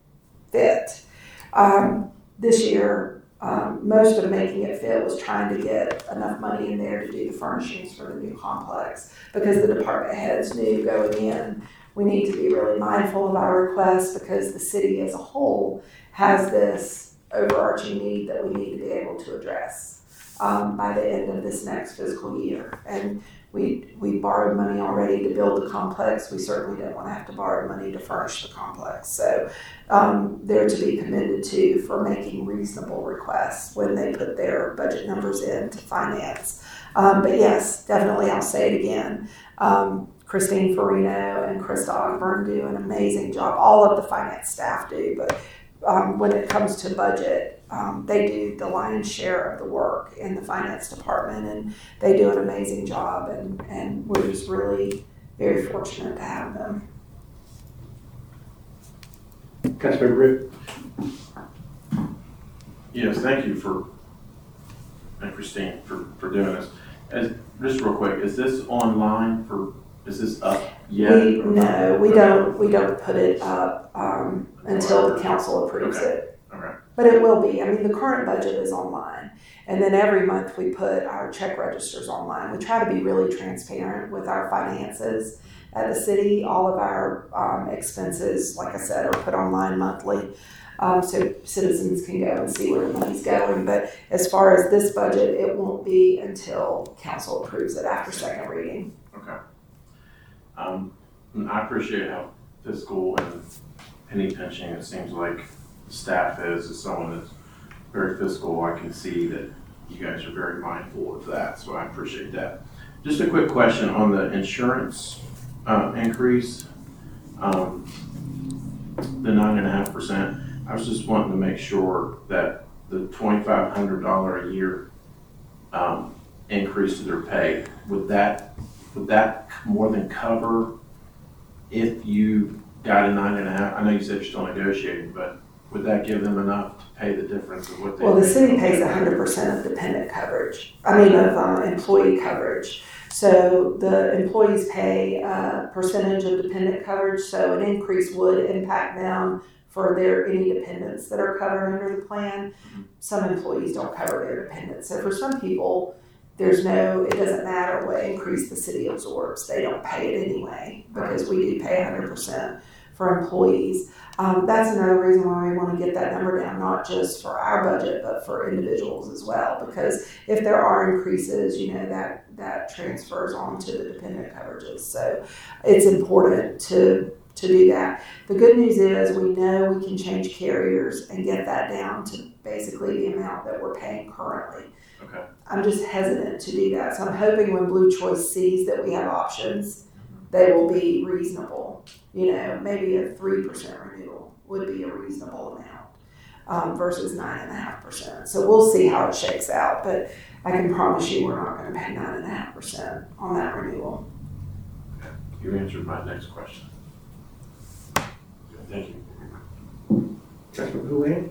fit. Um, this year, Um, most of making it fit was trying to get enough money in there to do the furnishings for the new complex, because the department heads knew going in, we need to be really mindful of our requests because the city as a whole has this overarching need that we need to be able to address. um, by the end of this next fiscal year. And we, we borrowed money already to build the complex. We certainly didn't want to have to borrow money to furnish the complex. So um, they're to be commended to for making reasonable requests when they put their budget numbers in to finance. Um, but yes, definitely, I'll say it again. Um, Christine Farino and Krista Ogburn do an amazing job. All of the finance staff do, but um, when it comes to budget, um, they do the lion's share of the work in the finance department, and they do an amazing job, and, and we're just really very fortunate to have them. Councilmember Root. Yes, thank you for, and Christine, for, for doing this. As, just real quick, is this online for, is this up yet? We, no, we don't, we don't put it up um, until the council approves Okay. it. Okay. But it will be. I mean, the current budget is online. And then every month we put our check registers online. We try to be really transparent with our finances at the city. All of our um, expenses, like I said, are put online monthly. Um, so citizens can go and see where the money's going. But as far as this budget, it won't be until council approves it after second reading. Okay. Um, and I appreciate how fiscal and penny pinching it seems like the staff is. As someone that's very fiscal, I can see that you guys are very mindful of that, so I appreciate that. Just a quick question on the insurance uh, increase, um, the nine and a half percent. I was just wanting to make sure that the twenty-five hundred dollars a year um, increase to their pay, would that would that more than cover if you got a nine and a half? I know you said you're still negotiating, but would that give them enough to pay the difference of what they? Well, the city pays one hundred percent of dependent coverage. I mean, of um, employee coverage. So the employees pay a percentage of dependent coverage. So an increase would impact them for their any dependents that are covered under the plan. Some employees don't cover their dependents. So for some people, there's no, it doesn't matter what increase the city absorbs. They don't pay it anyway because we do pay one hundred percent for employees. Um, that's another reason why we want to get that number down, not just for our budget, but for individuals as well. Because if there are increases, you know, that, that transfers on to the dependent coverages. So it's important to to do that. The good news is we know we can change carriers and get that down to basically the amount that we're paying currently. Okay. I'm just hesitant to do that. So I'm hoping when Blue Choice sees that we have options, they will be reasonable. You know, maybe a three percent renewal would be a reasonable amount um, versus nine point five percent. So we'll see how it shakes out, but I can promise you we're not going to pay nine point five percent on that renewal. Okay. You answered my next question. Thank you. Councilmember Houlihan.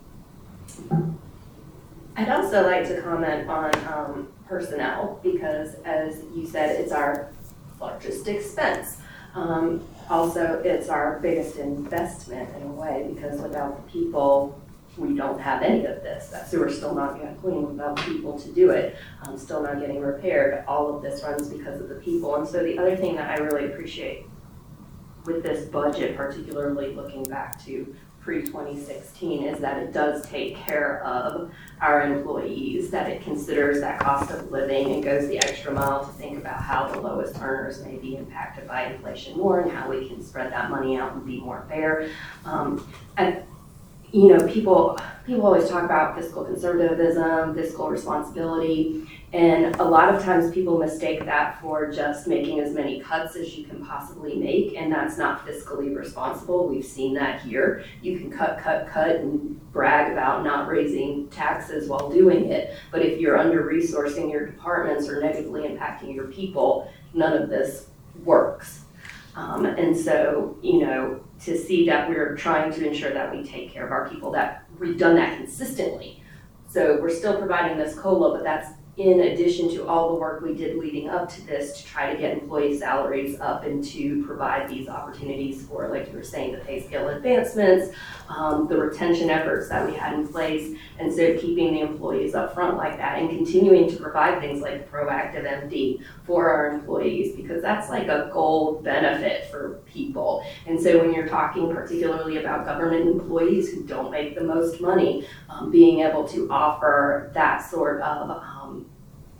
I'd also like to comment on um, personnel because, as you said, it's our largest expense. Um, also, it's our biggest investment in a way because without the people, we don't have any of this. That sewer's still not getting clean without people to do it. Um, still not getting repaired. All of this runs because of the people. And so the other thing that I really appreciate with this budget, particularly looking back to pre twenty sixteen, is that it does take care of our employees, that it considers that cost of living and goes the extra mile to think about how the lowest earners may be impacted by inflation more and how we can spread that money out and be more fair. Um, and you know, people people always talk about fiscal conservatism, fiscal responsibility, and a lot of times people mistake that for just making as many cuts as you can possibly make, and that's not fiscally responsible. We've seen that here. You can cut, cut, cut, and brag about not raising taxes while doing it, but if you're under-resourcing your departments or negatively impacting your people, none of this works. Um, and so, you know, to see that we're trying to ensure that we take care of our people, that we've done that consistently. So we're still providing this COLA, but that's in addition to all the work we did leading up to this to try to get employee salaries up and to provide these opportunities for, like you were saying, the pay scale advancements, um, the retention efforts that we had in place. And so keeping the employees up front like that and continuing to provide things like proactive M D for our employees, because that's like a gold benefit for people. And so when you're talking particularly about government employees who don't make the most money, um, being able to offer that sort of um,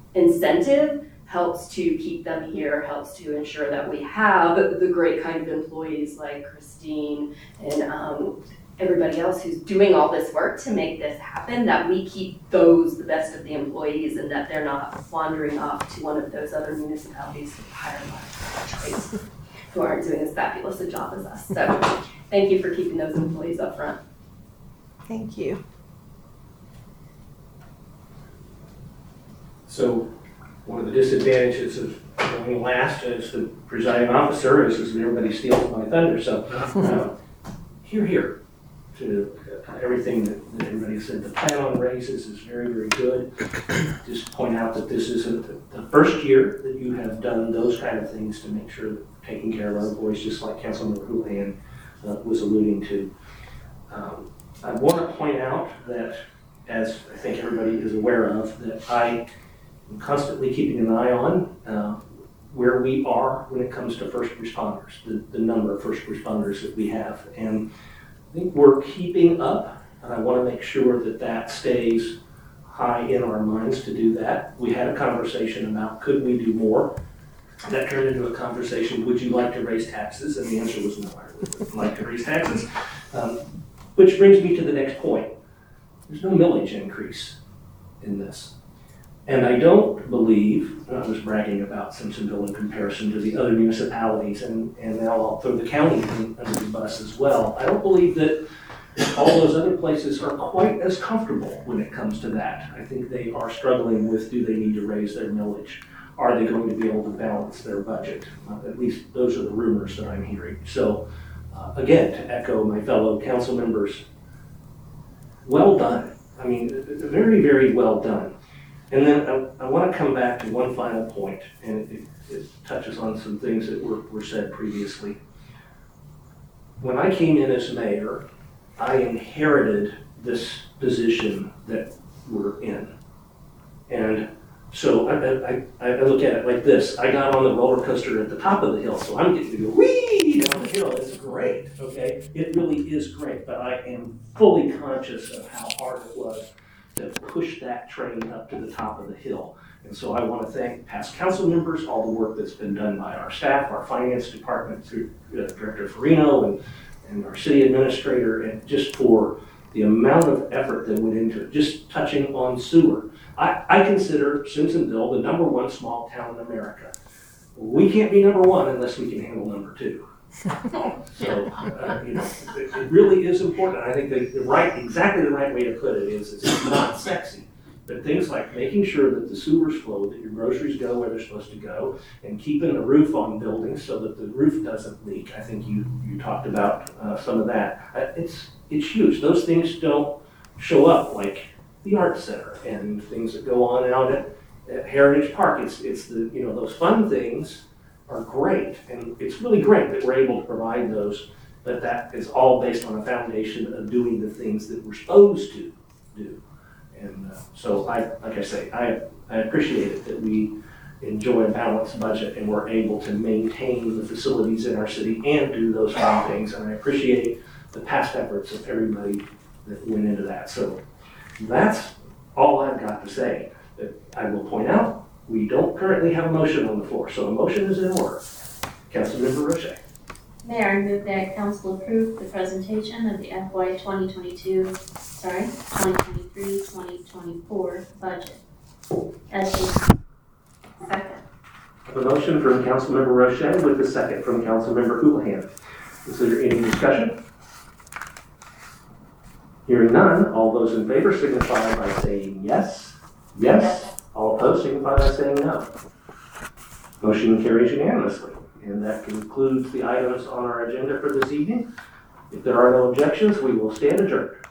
incentive helps to keep them here, helps to ensure that we have the great kind of employees like Christine and um, everybody else who's doing all this work to make this happen, that we keep those the best of the employees and that they're not wandering off to one of those other municipalities who hire a lot of trades who aren't doing as fabulous a job as us. So thank you for keeping those employees up front. Thank you. So one of the disadvantages of going last as the presiding officer is, is that everybody steals my thunder. So uh, here, here to uh, everything that, that everybody said. The plan on raises is very, very good. Just point out that this isn't the, the first year that you have done those kind of things to make sure that we're taking care of our employees, just like Councilmember Houlihan uh, was alluding to. Um, I want to point out that, as I think everybody is aware of, that I am constantly keeping an eye on uh, where we are when it comes to first responders, the, the number of first responders that we have. And I think we're keeping up, and I want to make sure that that stays high in our minds to do that. We had a conversation about could we do more? That turned into a conversation, would you like to raise taxes? And the answer was no, I would like to raise taxes. Um, which brings me to the next point. There's no millage increase in this. And I don't believe, and I was bragging about Simpsonville in comparison to the other municipalities, and, and now I'll throw the county under the bus as well. I don't believe that all those other places are quite as comfortable when it comes to that. I think they are struggling with, do they need to raise their millage? Are they going to be able to balance their budget? Uh, at least those are the rumors that I'm hearing. So uh, again, to echo my fellow council members, well done. I mean, very, very well done. And then I, I want to come back to one final point, and it, it touches on some things that were, were said previously. When I came in as mayor, I inherited this position that we're in. And so I, I, I look at it like this. I got on the roller coaster at the top of the hill, so I'm getting to go whee down the hill. It's great, okay? It really is great, but I am fully conscious of how hard it was to push that train up to the top of the hill. And so I want to thank past council members, all the work that's been done by our staff, our finance department through uh, Director Farino and, and our city administrator, and just for the amount of effort that went into it, just touching on sewer. I, I consider Simpsonville the number one small town in America. We can't be number one unless we can handle number two. So, uh, you know, it, it really is important. I think the, the right, exactly the right way to put it is, it's not sexy, but things like making sure that the sewers flow, that your groceries go where they're supposed to go, and keeping a roof on buildings so that the roof doesn't leak. I think you, you talked about uh, some of that. Uh, it's, it's huge. Those things don't show up like the art center and things that go on out at, at Heritage Park. It's, it's the, you know, those fun things are great, and it's really great that we're able to provide those, but that is all based on a foundation of doing the things that we're supposed to do. And uh, so I, like I say, I, I appreciate it that we enjoy a balanced budget and we're able to maintain the facilities in our city and do those fun things, and I appreciate the past efforts of everybody that went into that. So that's all I've got to say. But I will point out, we don't currently have a motion on the floor, so a motion is in order. Councilmember Roche. Mayor, I move that council approve the presentation of the F Y twenty twenty-two, sorry, twenty twenty-three twenty twenty-four budget. As is. Second. I have a motion from Councilmember Roche with a second from Councilmember Houlihan. Is there any discussion? Hearing none, all those in favor signify by saying yes. Yes. All opposed signify by saying no. Motion carries unanimously. And that concludes the items on our agenda for this evening. If there are no objections, we will stand adjourned.